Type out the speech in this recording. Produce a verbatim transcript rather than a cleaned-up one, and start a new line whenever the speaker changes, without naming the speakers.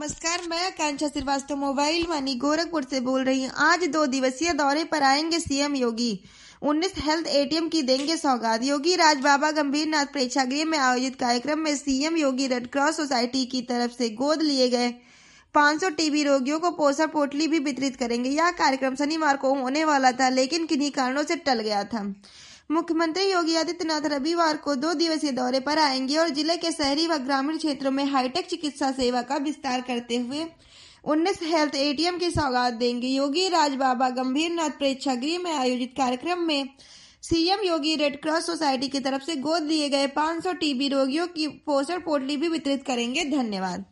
नमस्कार, मैं Akanksha Srivastava mobile money Gorakhpur से बोल रही हूँ। आज दो दिवसीय दौरे पर आएंगे सीएम योगी। उन्नीस हेल्थ एटीएम की देंगे सौगात। योगी राज बाबा गंभीरनाथ प्रेक्षागृह में आयोजित कार्यक्रम में CM Yogi red cross society की तरफ से गोद लिए गए पाँच सौ टीबी रोगियों को पोषण पोटली भी वितरित करेंगे। यह कार्यक्रम शनिवार को होने वाला था, लेकिन किन्हीं कारणों से टल गया था। मुख्यमंत्री योगी आदित्यनाथ रविवार को दो दिवसीय दौरे पर आएंगे और जिले के शहरी व ग्रामीण क्षेत्रों में हाईटेक चिकित्सा सेवा का विस्तार करते हुए उन्नीस हेल्थ एटीएम की सौगात देंगे। योगी राज बाबा गंभीरनाथ प्रेक्षागृह में आयोजित कार्यक्रम में CM Yogi red cross society की तरफ से गोद लिए गए पाँच सौ टीबी रोगियों की पोषण पोटली भी वितरित करेंगे। धन्यवाद।